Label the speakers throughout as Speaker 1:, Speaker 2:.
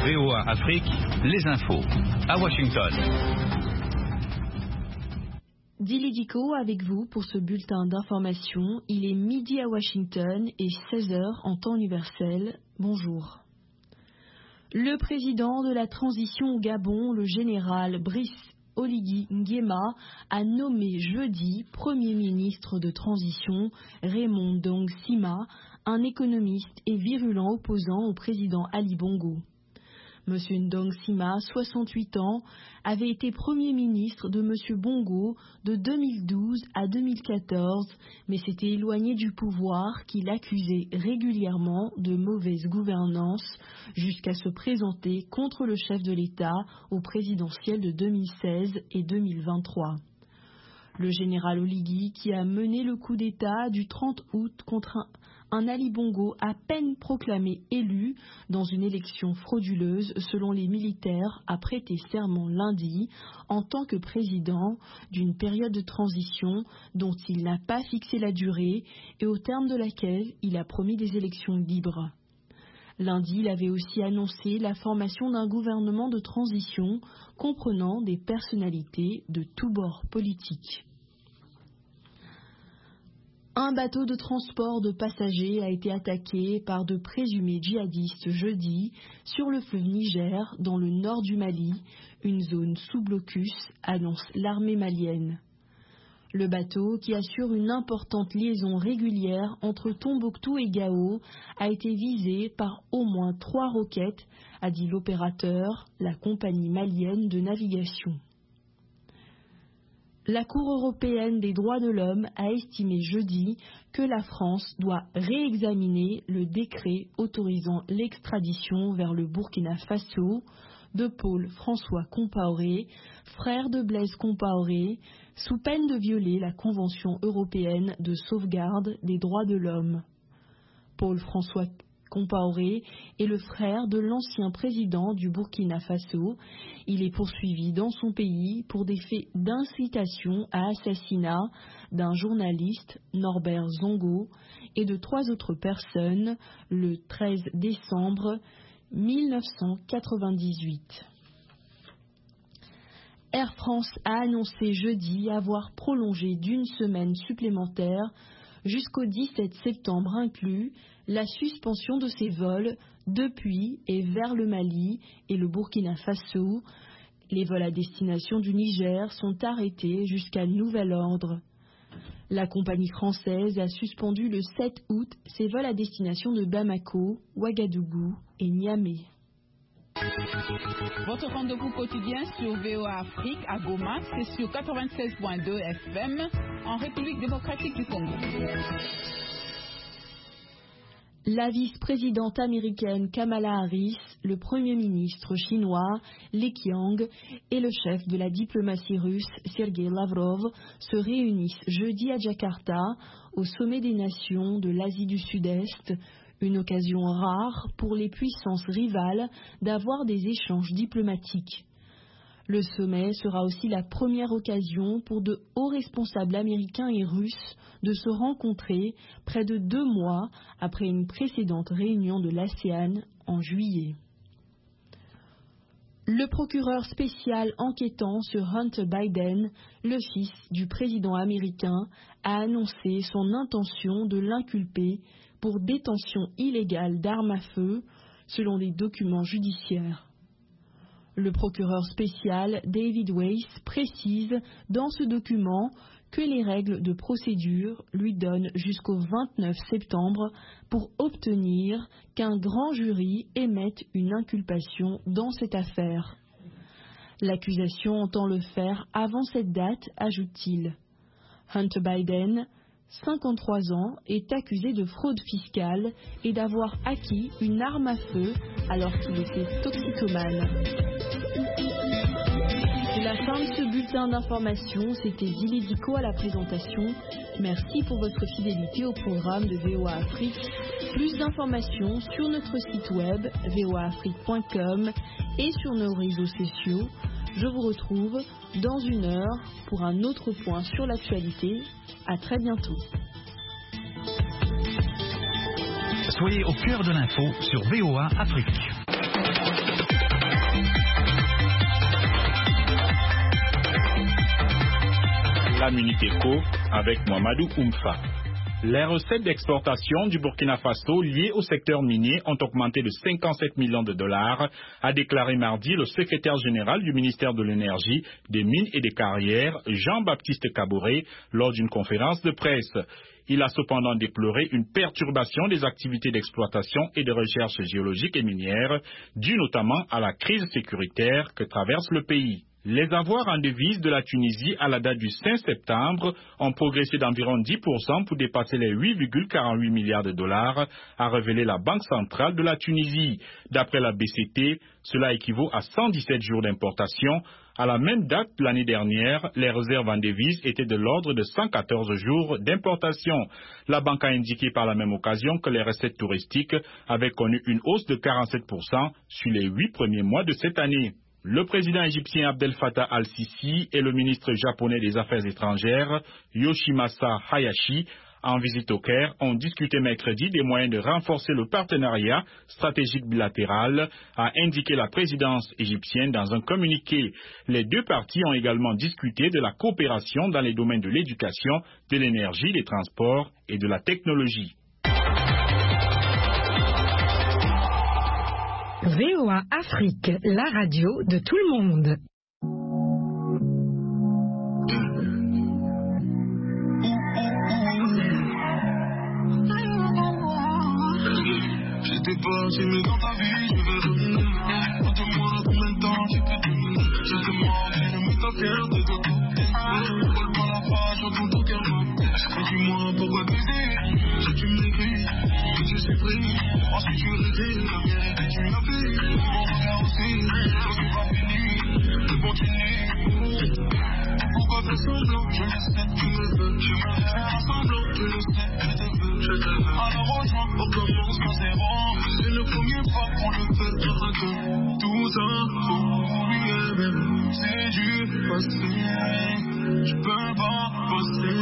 Speaker 1: VOA Afrique, les infos. À Washington.
Speaker 2: Dili Diko avec vous pour ce bulletin d'information. Il est midi à Washington et 16h en temps universel. Bonjour. Le président de la transition au Gabon, le général Brice Oligui Nguema, a nommé jeudi Premier ministre de transition Raymond Ndong Sima, un économiste et virulent opposant au président Ali Bongo. Monsieur Ndong Sima, 68 ans, avait été Premier ministre de Monsieur Bongo de 2012 à 2014, mais s'était éloigné du pouvoir qu'il accusait régulièrement de mauvaise gouvernance jusqu'à se présenter contre le chef de l'État au présidentiel de 2016 et 2023. Le général Oligui, qui a mené le coup d'État du 30 août contre un Ali Bongo à peine proclamé élu dans une élection frauduleuse selon les militaires, a prêté serment lundi en tant que président d'une période de transition dont il n'a pas fixé la durée et au terme de laquelle il a promis des élections libres. Lundi, il avait aussi annoncé la formation d'un gouvernement de transition comprenant des personnalités de tous bords politiques. Un bateau de transport de passagers a été attaqué par de présumés djihadistes jeudi sur le fleuve Niger, dans le nord du Mali, une zone sous blocus, annonce l'armée malienne. Le bateau, qui assure une importante liaison régulière entre Tombouctou et Gao, a été visé par au moins 3 roquettes, a dit l'opérateur, la compagnie malienne de navigation. La Cour européenne des droits de l'homme a estimé jeudi que la France doit réexaminer le décret autorisant l'extradition vers le Burkina Faso de Paul François Compaoré, frère de Blaise Compaoré, sous peine de violer la Convention européenne de sauvegarde des droits de l'homme. Paul François Compaoré est le frère de l'ancien président du Burkina Faso. Il est poursuivi dans son pays pour des faits d'incitation à assassinat d'un journaliste, Norbert Zongo, et de 3 autres personnes le 13 décembre 1998. Air France a annoncé jeudi avoir prolongé d'une semaine supplémentaire jusqu'au 17 septembre inclus, la suspension de ses vols depuis et vers le Mali et le Burkina Faso. Les vols à destination du Niger sont arrêtés jusqu'à nouvel ordre. La compagnie française a suspendu le 7 août ses vols à destination de Bamako, Ouagadougou et Niamey.
Speaker 3: Votre rendez-vous quotidien sur VOA Afrique à Goma, c'est sur 96.2 FM en République démocratique du Congo.
Speaker 2: La vice-présidente américaine Kamala Harris, le premier ministre chinois Li Qiang et le chef de la diplomatie russe Sergei Lavrov se réunissent jeudi à Jakarta au sommet des nations de l'Asie du Sud-Est, une occasion rare pour les puissances rivales d'avoir des échanges diplomatiques. Le sommet sera aussi la première occasion pour de hauts responsables américains et russes de se rencontrer près de 2 mois après une précédente réunion de l'ASEAN en juillet. Le procureur spécial enquêtant sur Hunter Biden, le fils du président américain, a annoncé son intention de l'inculper pour détention illégale d'armes à feu, selon les documents judiciaires. Le procureur spécial David Weiss précise dans ce document que les règles de procédure lui donnent jusqu'au 29 septembre pour obtenir qu'un grand jury émette une inculpation dans cette affaire. L'accusation entend le faire avant cette date, ajoute-t-il. Hunter Biden, 53 ans, est accusé de fraude fiscale et d'avoir acquis une arme à feu alors qu'il était toxicomane. C'est la fin de ce bulletin d'information. C'était Dili Diko à la présentation. Merci pour votre fidélité au programme de VOA Afrique. Plus d'informations sur notre site web voaafrique.com et sur nos réseaux sociaux. Je vous retrouve dans 1 heure pour un autre point sur l'actualité. À très bientôt.
Speaker 1: Soyez au cœur de l'info sur VOA Afrique.
Speaker 4: Minute Éco avec Mohamedou Oumfa. Les recettes d'exportation du Burkina Faso liées au secteur minier ont augmenté de 57 millions de dollars, a déclaré mardi le secrétaire général du ministère de l'Énergie, des Mines et des Carrières, Jean-Baptiste Kaboré, lors d'une conférence de presse. Il a cependant déploré une perturbation des activités d'exploitation et de recherche géologique et minière, due notamment à la crise sécuritaire que traverse le pays. Les avoirs en devises de la Tunisie à la date du 5 septembre ont progressé d'environ 10% pour dépasser les 8,48 milliards de dollars, a révélé la Banque centrale de la Tunisie. D'après la BCT, cela équivaut à 117 jours d'importation. À la même date l'année dernière, les réserves en devises étaient de l'ordre de 114 jours d'importation. La banque a indiqué par la même occasion que les recettes touristiques avaient connu une hausse de 47% sur les 8 premiers mois de cette année. Le président égyptien Abdel Fattah al-Sisi et le ministre japonais des Affaires étrangères, Yoshimasa Hayashi, en visite au Caire, ont discuté mercredi des moyens de renforcer le partenariat stratégique bilatéral, a indiqué la présidence égyptienne dans un communiqué. Les deux parties ont également discuté de la coopération dans les domaines de l'éducation, de l'énergie, des transports et de la technologie.
Speaker 5: VOA Afrique, la radio de tout le monde.
Speaker 6: J'étais parti, mais dans ta vie, je vais revenir. Demande-moi combien de temps tu peux tenir. Je te demande, je ne ta fierté de tout. Vole pas la page, j'entends ton cœur. Et dis-moi pourquoi baiser. Si tu m'écris, que tu sais pris. Ensuite tu réveilles, la vérité tu l'as fait. Mon regard aussi, quand c'est pas fini, je continue. Pourquoi faire semblant, je le sais, tu me veux. Je me fais semblant, je le sais, je te veux. Je te veux. Alors rejoins, on commence par zéro. C'est le premier pas qu'on le fait de retour. Tout ça, oublier même, c'est du passé. Je peux pas passer,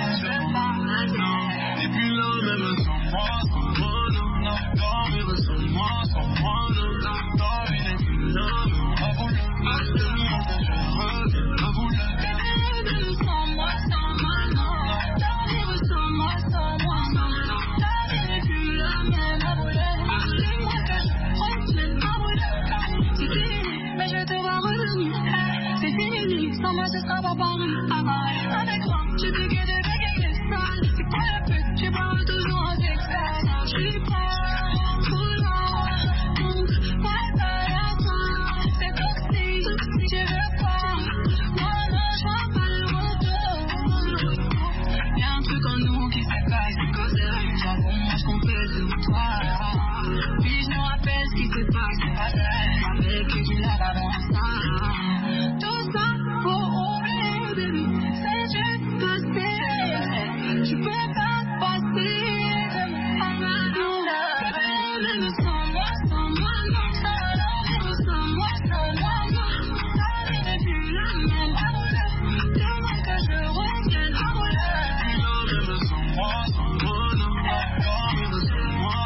Speaker 6: non. Et puis là, même sans moi, non. Non, mais sans moi, non. La vie n'est plus là, a voulu. Tellement que je veux, a voulu. Sans moi, non. La vie sans moi, non. La vie n'est plus la même, a voulu. Tellement que je retienne, a voulu. C'est fini, mais je te vois revenir. C'est fini, sans moi ce sera pas pareil. Avec moi, tu te guettes de gagner sale. C'est pas la pute, tu parles toujours en textile. Je suis pas trop loin, donc ouais, à toi. C'est toxique, tu veux pas. Moi non, je vois pas le retour. Y'a un truc en nous qui se passe, c'est que c'est j'avoue, moi je comptais sur toi. Puis je me rappelle ce qui se passe, c'est pas vrai. Avec qui tu l'as dans ça. Tout ça pour oublier, baby. C'est juste passé. Tu peux pas passer de moi. Même sans moi, non. Sans moi, non. Ça n'est plus la même. Demande que je revienne. Même sans moi, non. Même sans moi,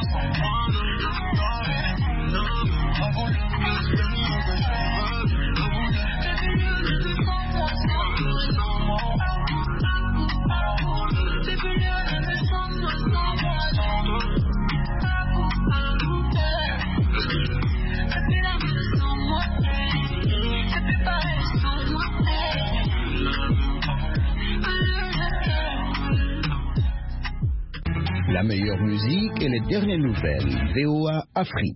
Speaker 7: La meilleure musique et les dernières nouvelles. VOA Afrique.